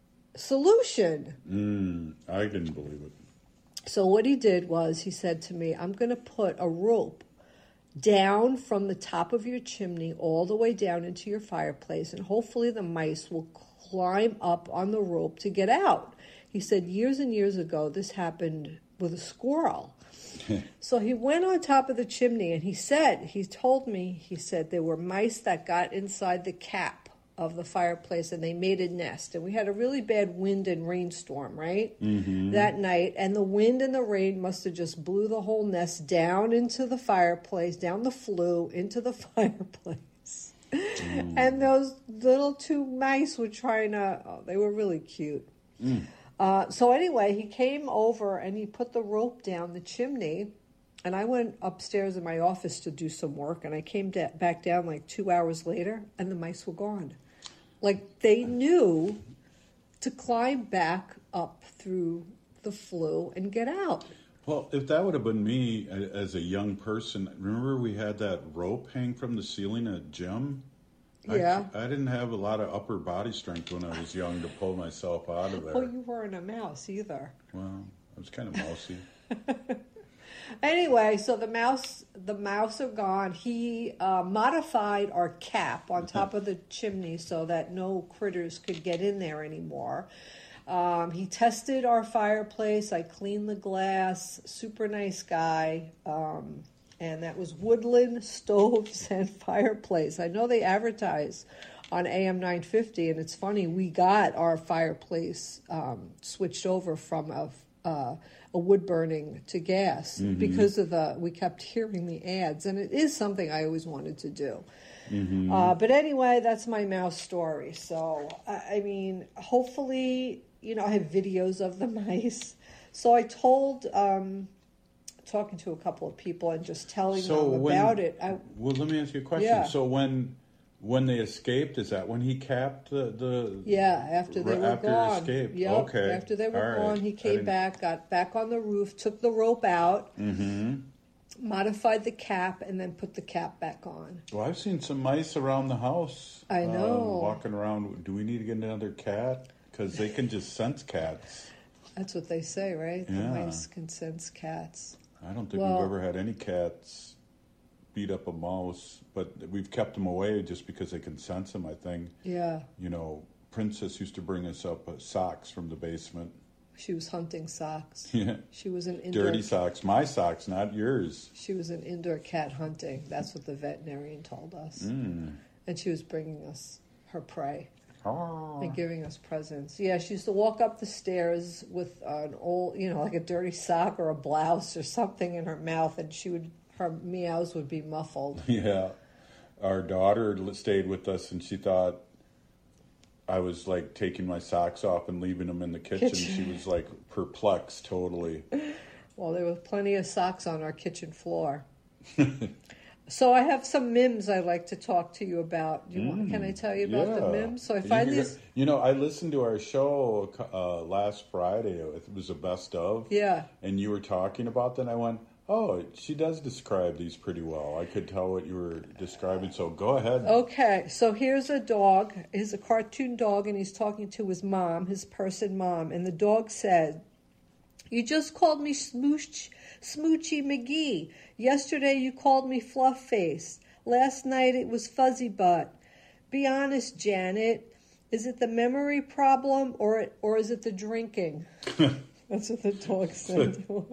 solution. I didn't believe it. So what he did was he said to me, I'm going to put a rope down from the top of your chimney all the way down into your fireplace, and hopefully the mice will climb up on the rope to get out. He said years and years ago this happened with a squirrel. So he went on top of the chimney, and he told me there were mice that got inside the cap of the fireplace, and they made a nest. And we had a really bad wind and rainstorm, right? That night. And the wind and the rain must have just blew the whole nest down into the fireplace, down the flue into the fireplace. And those little 2 mice were trying to, they were really cute. So anyway, he came over and he put the rope down the chimney, And I went upstairs in my office to do some work, and I came back down like 2 hours later, and the mice were gone. Like, they knew to climb back up through the flue and get out. Well, if that would have been me as a young person, remember we had that rope hang from the ceiling at gym? Yeah. I didn't have a lot of upper body strength when I was young to pull myself out of there. Well, you weren't a mouse either. Well, I was kind of mousy. Anyway, so the mouse are gone. He modified our cap on top of the chimney so that no critters could get in there anymore. He tested our fireplace. I cleaned the glass. Super nice guy. And that was Woodland Stoves and Fireplace. I know they advertise on AM 950, and it's funny, we got our fireplace switched over from a wood burning to gas because of we kept hearing the ads, and it is something I always wanted to do. But anyway, that's my mouse story. So, I mean, hopefully, I have videos of the mice. So I told... talking to a couple of people and just telling them about it. Well, let me ask you a question. Yeah. So when they escaped, is that when he capped the Yeah, after they were gone. He escaped. Yep. Okay. After they were All gone, right. he came back, got back on the roof, took the rope out, modified the cap, and then put the cap back on. Well, I've seen some mice around the house. I know. Walking around. Do we need to get another cat? Because they can just sense cats. That's what they say, right? Yeah. The mice can sense cats. I don't think we've ever had any cats beat up a mouse, but we've kept them away just because they can sense them, I think. Yeah. Princess used to bring us up socks from the basement. She was hunting socks. Yeah. She was an indoor... Dirty socks. My socks, not yours. She was an indoor cat hunting. That's what the veterinarian told us. And she was bringing us her prey. And giving us presents. Yeah, she used to walk up the stairs with an old, like a dirty sock or a blouse or something in her mouth, and her meows would be muffled. Yeah. Our daughter stayed with us, and she thought I was, like, taking my socks off and leaving them in the kitchen. She was, like, perplexed totally. Well, there was plenty of socks on our kitchen floor. So I have some memes I'd like to talk to you about. Can I tell you about the memes? So I find these... I listened to our show last Friday. It was a best of. Yeah. And you were talking about that, and I went, oh, she does describe these pretty well. I could tell what you were describing, so go ahead. Okay, so here's a dog. He's a cartoon dog, and he's talking to his mom, his person mom. And the dog said, "You just called me Smoochy McGee. Yesterday you called me Fluff Face. Last night it was Fuzzy Butt. Be honest, Janet. Is it the memory problem or is it the drinking?" That's what the dog said to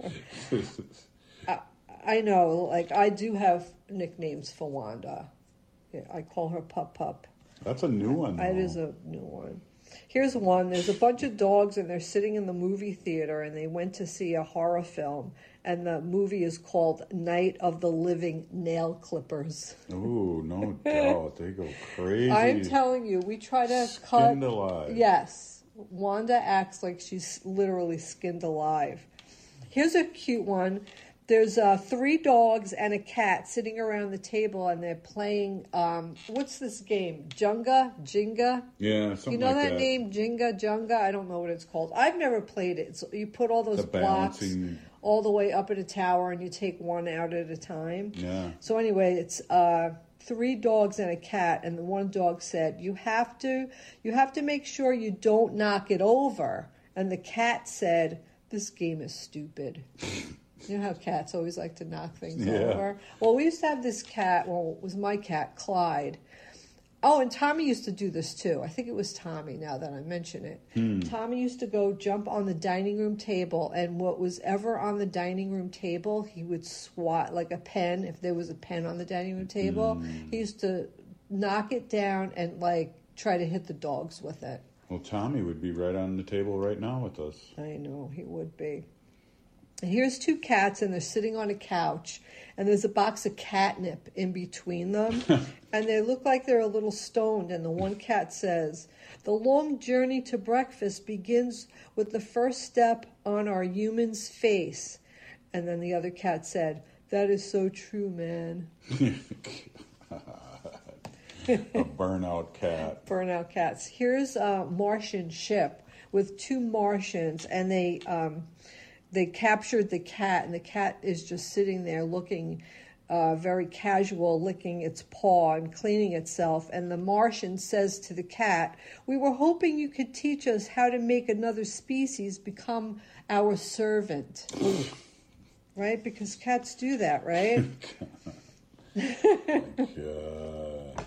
her. I know, like, I do have nicknames for Wanda. Yeah, I call her Pup Pup. That's a new one, though. It is a new one. Here's one. There's a bunch of dogs, and they're sitting in the movie theater, and they went to see a horror film, and the movie is called Night of the Living Nail Clippers. Oh, no doubt. They go crazy. I'm telling you, we try to Skinned alive. Yes. Wanda acts like she's literally skinned alive. Here's a cute one. There's 3 dogs and a cat sitting around the table, and they're playing, what's this game? Jenga? Yeah, something like that. You know that name, Jenga? I don't know what it's called. I've never played it. So you put all those blocks all the way up in a tower, and you take one out at a time. Yeah. So anyway, it's 3 dogs and a cat, and the one dog said, you have to make sure you don't knock it over. And the cat said, this game is stupid. You know how cats always like to knock things over? Well, we used to have this cat. Well, it was my cat, Clyde. Oh, and Tommy used to do this too. I think it was Tommy, now that I mention it. Tommy used to go jump on the dining room table, and what was ever on the dining room table, he would swat like a pen. If there was a pen on the dining room table, he used to knock it down and, like, try to hit the dogs with it. Well, Tommy would be right on the table right now with us. I know, he would be. And here's 2 cats, and they're sitting on a couch, and there's a box of catnip in between them, and they look like they're a little stoned, and the one cat says, the long journey to breakfast begins with the first step on our human's face. And then the other cat said, That is so true, man. A burnout cat. Burnout cats. Here's a Martian ship with two Martians, and they captured the cat, and the cat is just sitting there looking very casual, licking its paw and cleaning itself. And the Martian says to the cat, "We were hoping you could teach us how to make another species become our servant." Right? Because cats do that, right? God.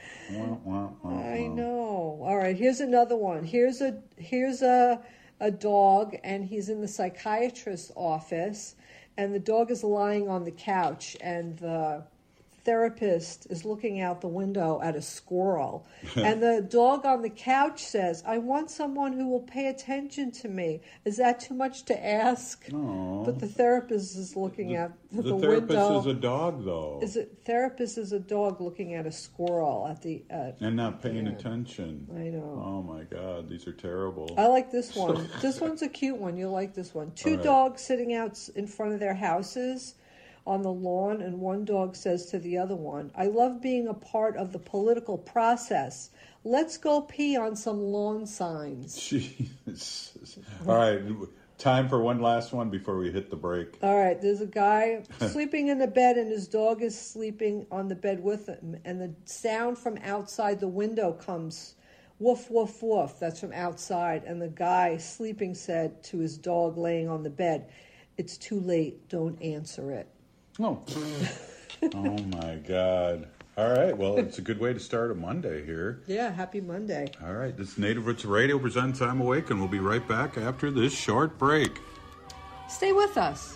I know. All right, here's another one. Here's a dog, and he's in the psychiatrist's office, and the dog is lying on the couch, and the therapist is looking out the window at a squirrel. And the dog on the couch says, "I want someone who will pay attention to me." Is that too much to ask? No. But the therapist is looking at the window. The therapist is a dog, though. Therapist is a dog looking at a squirrel and not paying attention. I know. Oh my God, these are terrible. I like this one. This one's a cute one. You'll like this one. Two dogs sitting out in front of their houses on the lawn, and one dog says to the other one, "I love being a part of the political process. Let's go pee on some lawn signs." Jesus. All right, time for one last one before we hit the break. All right, there's a guy sleeping in the bed, and his dog is sleeping on the bed with him, and the sound from outside the window comes, "Woof, woof, woof." That's from outside, and the guy sleeping said to his dog laying on the bed, "It's too late, don't answer it." Oh. Oh my God. All right, well, it's a good way to start a Monday here. Yeah, happy Monday. All right, this is Native Roots Radio presents I'm Awake, and we'll be right back after this short break. Stay with us.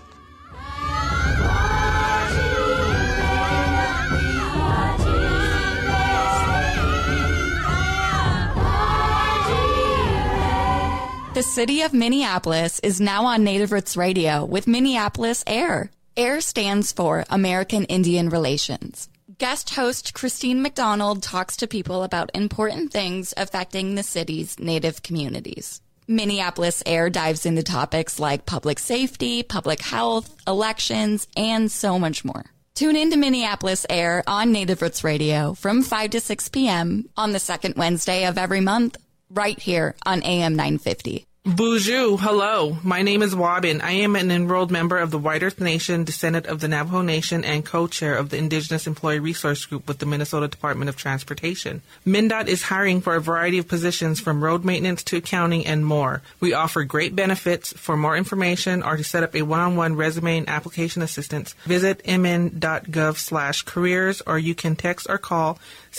The city of Minneapolis is now on Native Roots Radio with Minneapolis AIR. AIR stands for American Indian Relations. Guest host Christine McDonald talks to people about important things affecting the city's Native communities. Minneapolis AIR dives into topics like public safety, public health, elections, and so much more. Tune in to Minneapolis AIR on Native Roots Radio from 5 to 6 p.m. on the second Wednesday of every month, right here on AM 950. Bonjour, hello. My name is Wabin. I am an enrolled member of the White Earth Nation, descendant of the Navajo Nation, and co-chair of the Indigenous Employee Resource Group with the Minnesota Department of Transportation. MnDOT is hiring for a variety of positions from road maintenance to accounting and more. We offer great benefits. For more information or to set up a one-on-one resume and application assistance, visit mn.gov/careers, or you can text or call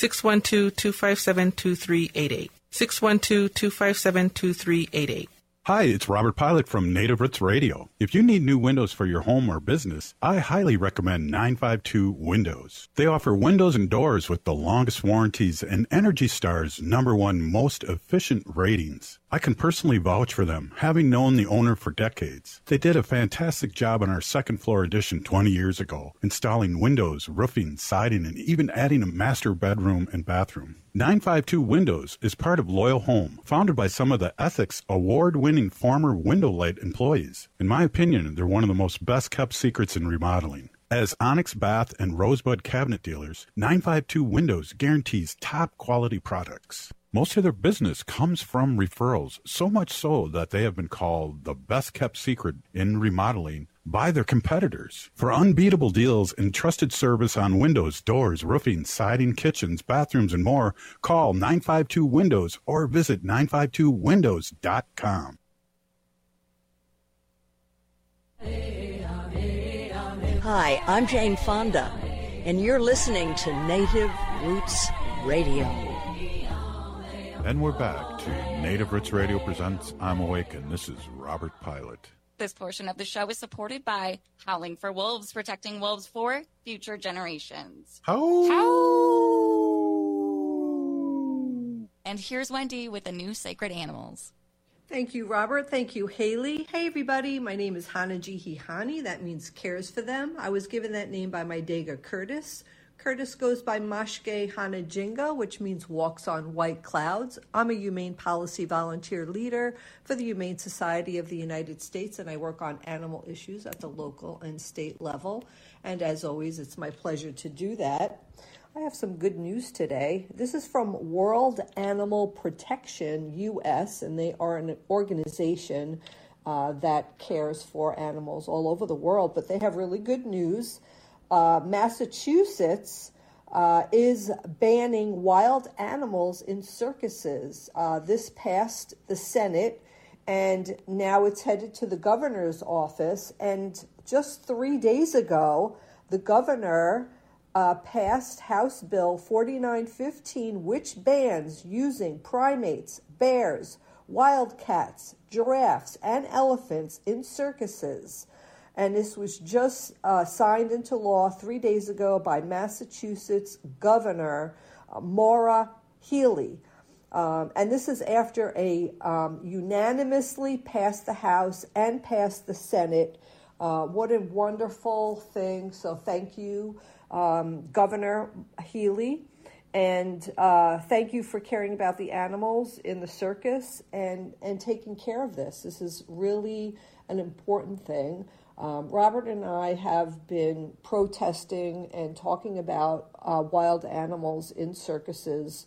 612-257-2388. 612-257-2388. Hi, it's Robert Pilot from Native Roots Radio. If you need new windows for your home or business, I highly recommend 952 Windows. They offer windows and doors with the longest warranties and Energy Star's #1 most efficient ratings. I can personally vouch for them, having known the owner for decades. They did a fantastic job on our second floor addition 20 years ago, installing windows, roofing, siding, and even adding a master bedroom and bathroom. 952 Windows is part of Loyal Home, founded by some of the Ethics award-winning former Window Light employees. In my opinion, they're one of the most best-kept secrets in remodeling. As Onyx Bath and Rosebud cabinet dealers, 952 Windows guarantees top-quality products. Most of their business comes from referrals, so much so that they have been called the best-kept secret in remodeling by their competitors. For unbeatable deals and trusted service on windows, doors, roofing, siding, kitchens, bathrooms, and more, call 952 Windows or visit 952windows.com. Hi, I'm Jane Fonda, and you're listening to Native Roots Radio. And we're back to Native Roots Radio presents I'm Awake, and this is Robert Pilot. This portion of the show is supported by Howling for Wolves, protecting wolves for future generations. And here's Wendy with the new Sacred Animals. Thank you, Robert. Thank you, Haley. Hey, everybody. My name is Hanaji Hihani. That means cares for them. I was given that name by my Dega Curtis. Curtis goes by Mashke Hanajinga, which means walks on white clouds. I'm a humane policy volunteer leader for the Humane Society of the United States, and I work on animal issues at the local and state level. And as always, it's my pleasure to do that. I have some good news today. This is from World Animal Protection US, and they are an organization that cares for animals all over the world, but they have really good news. Massachusetts is banning wild animals in circuses. This passed the Senate, and now it's headed to the governor's office. And just 3 days ago, the governor passed House Bill 4915, which bans using primates, bears, wildcats, giraffes, and elephants in circuses. And this was just signed into law 3 days ago by Massachusetts Governor Maura Healey. And this is after a unanimously passed the House and passed the Senate. What a wonderful thing. So thank you, Governor Healey. And thank you for caring about the animals in the circus and taking care of this. This is really an important thing. Robert and I have been protesting and talking about wild animals in circuses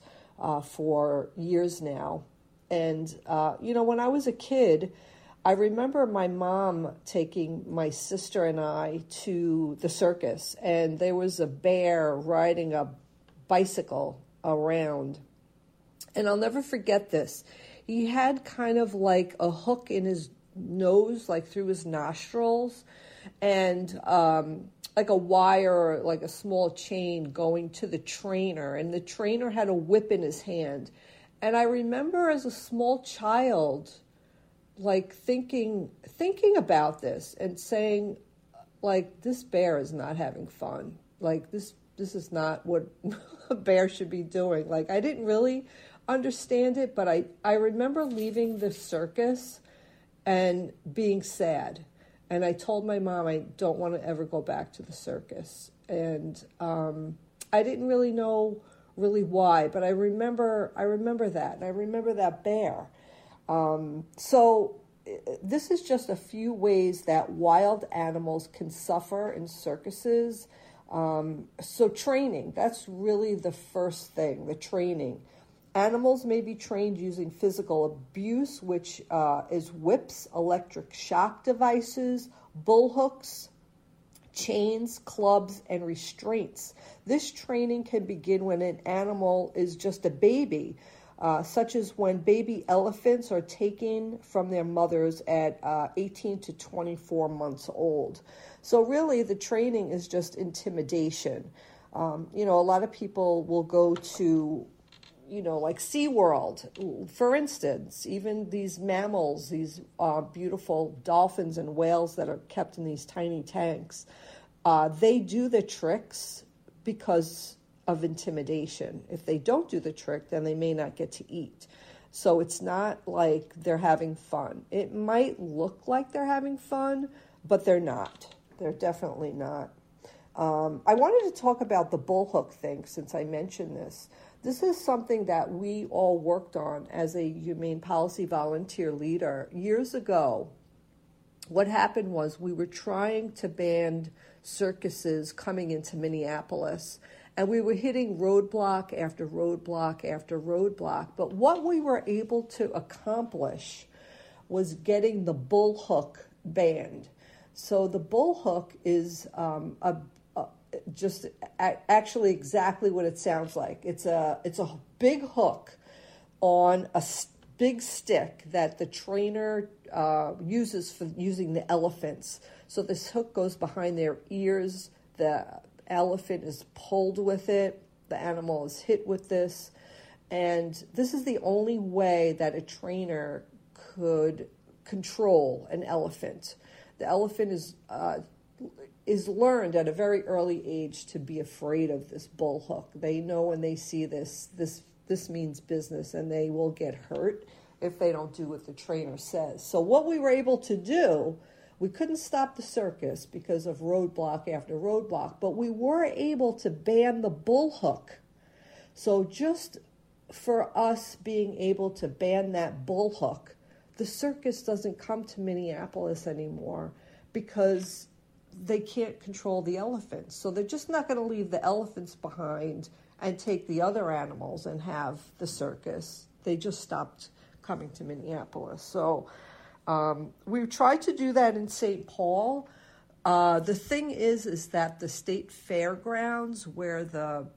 for years now. And, when I was a kid, I remember my mom taking my sister and I to the circus, and there was a bear riding a bicycle around. And I'll never forget this. He had kind of like a hook in his nose, like through his nostrils, and like a wire, like a small chain going to the trainer, and the trainer had a whip in his hand. And I remember as a small child, like thinking about this and saying, like, this bear is not having fun. Like, this is not what a bear should be doing. Like, I didn't really understand it, but I remember leaving the circus and being sad. And I told my mom I don't want to ever go back to the circus. And I didn't really know why, but I remember that. And I remember that bear. So this is just a few ways that wild animals can suffer in circuses. So training, that's really the first thing, the training. Animals may be trained using physical abuse, which is whips, electric shock devices, bull hooks, chains, clubs, and restraints. This training can begin when an animal is just a baby, such as when baby elephants are taken from their mothers at 18 to 24 months old. So really, the training is just intimidation. A lot of people will go to like SeaWorld, for instance, even these mammals, these beautiful dolphins and whales that are kept in these tiny tanks, they do the tricks because of intimidation. If they don't do the trick, then they may not get to eat. So it's not like they're having fun. It might look like they're having fun, but they're not. They're definitely not. I wanted to talk about the bullhook thing since I mentioned this. This is something that we all worked on as a humane policy volunteer leader years ago. What happened was we were trying to ban circuses coming into Minneapolis, and we were hitting roadblock after roadblock after roadblock. But what we were able to accomplish was getting the bullhook banned. So the bullhook is actually exactly what it sounds like. It's a big hook on a big stick that the trainer uses for using the elephants. So this hook goes behind their ears. The elephant is pulled with it. The animal is hit with this. And this is the only way that a trainer could control an elephant. The elephant is learned at a very early age to be afraid of this bull hook. They know when they see this means business, and they will get hurt if they don't do what the trainer says. So what we were able to do We couldn't stop the circus because of roadblock after roadblock, but we were able to ban the bullhook. So just for us being able to ban that bullhook, the circus doesn't come to Minneapolis anymore because they can't control the elephants. So they're just not going to leave the elephants behind and take the other animals and have the circus. They just stopped coming to Minneapolis. So we tried to do that in St. Paul. The thing is that the state fairgrounds where the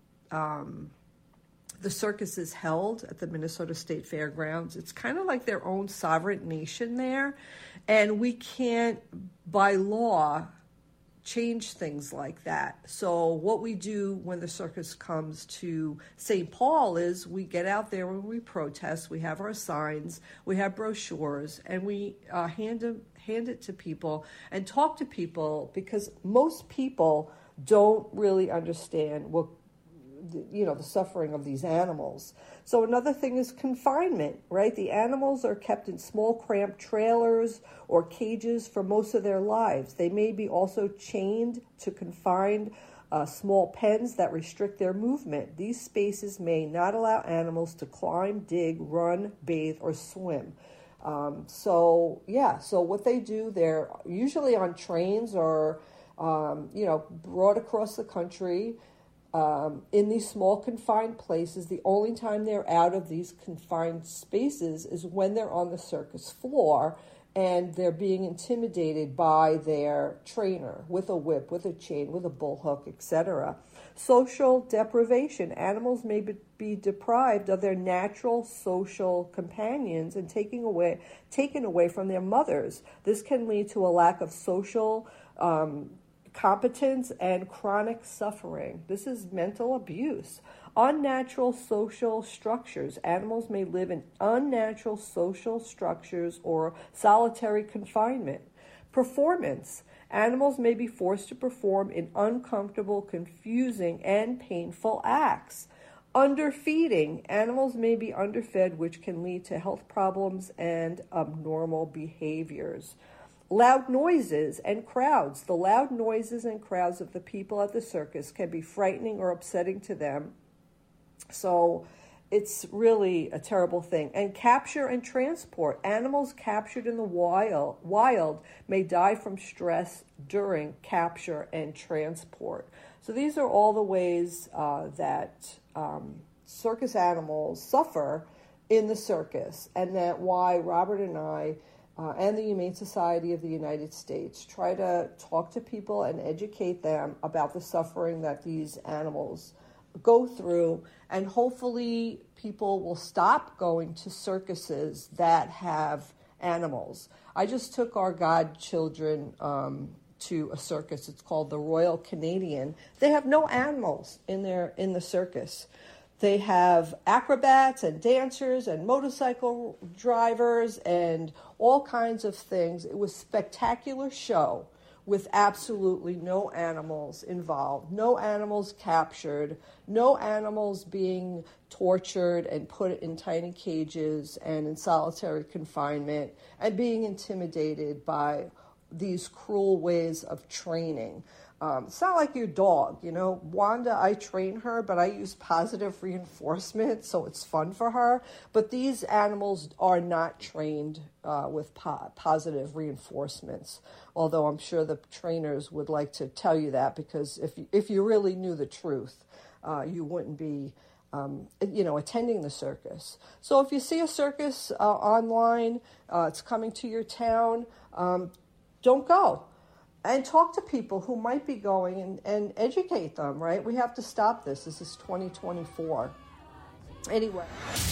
circus is held at the Minnesota State Fairgrounds, it's kind of like their own sovereign nation there. And we can't, by law, change things like that. So what we do when the circus comes to St. Paul is we get out there and we protest. We have our signs, we have brochures, and we hand it to people and talk to people, because most people don't really understand what, the suffering of these animals. So another thing is confinement, right? The animals are kept in small, cramped trailers or cages for most of their lives. They may be also chained to confined small pens that restrict their movement. These spaces may not allow animals to climb, dig, run, bathe, or swim. So what they do, they're usually on trains or, brought across the country in these small confined places. The only time they're out of these confined spaces is when they're on the circus floor and they're being intimidated by their trainer with a whip, with a chain, with a bullhook, etc. Social deprivation. Animals may be deprived of their natural social companions and taken away from their mothers. This can lead to a lack of social competence and chronic suffering. This is mental abuse. Unnatural social structures. Animals may live in unnatural social structures or solitary confinement. Performance. Animals may be forced to perform in uncomfortable, confusing, and painful acts. Underfeeding. Animals may be underfed, which can lead to health problems and abnormal behaviors. Loud noises and crowds. The loud noises and crowds of the people at the circus can be frightening or upsetting to them. So it's really a terrible thing. And capture and transport. Animals captured in the wild may die from stress during capture and transport. So these are all the ways that circus animals suffer in the circus, and that why Robert and I and the Humane Society of the United States try to talk to people and educate them about the suffering that these animals go through, and hopefully people will stop going to circuses that have animals. I just took our godchildren to a circus. It's called the Royal Canadian. They have no animals in the circus. They have acrobats and dancers and motorcycle drivers and all kinds of things. It was a spectacular show with absolutely no animals involved, no animals captured, no animals being tortured and put in tiny cages and in solitary confinement and being intimidated by these cruel ways of training. It's not like your dog, Wanda, I train her, but I use positive reinforcement, so it's fun for her. But these animals are not trained with positive reinforcements, although I'm sure the trainers would like to tell you that, because if you really knew the truth, you wouldn't be attending the circus. So if you see a circus online, it's coming to your town, don't go. And talk to people who might be going and educate them, right? We have to stop this. This is 2024. Anyway.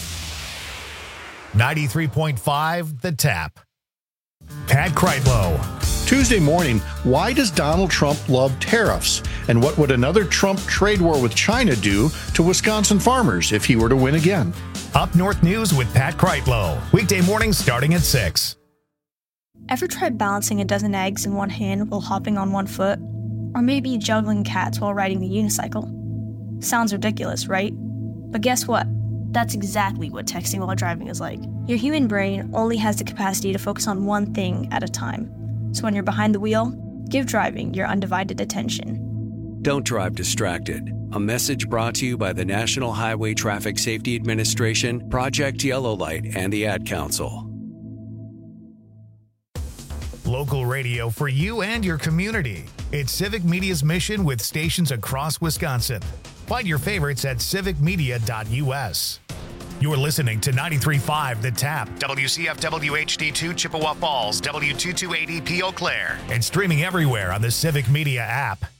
93.5 The Tap. Pat Kreitlow. Tuesday morning, why does Donald Trump love tariffs? And what would another Trump trade war with China do to Wisconsin farmers if he were to win again? Up North News with Pat Kreitlow. Weekday mornings starting at 6. Ever tried balancing a dozen eggs in one hand while hopping on one foot? Or maybe juggling cats while riding the unicycle? Sounds ridiculous, right? But guess what? That's exactly what texting while driving is like. Your human brain only has the capacity to focus on one thing at a time. So when you're behind the wheel, give driving your undivided attention. Don't drive distracted. A message brought to you by the National Highway Traffic Safety Administration, Project Yellow Light, and the Ad Council. Local radio for you and your community. It's Civic Media's mission with stations across Wisconsin. Find your favorites at civicmedia.us. You're listening to 93.5 The Tap, WCFW HD2 Chippewa Falls, W228EP Eau Claire, and streaming everywhere on the Civic Media app.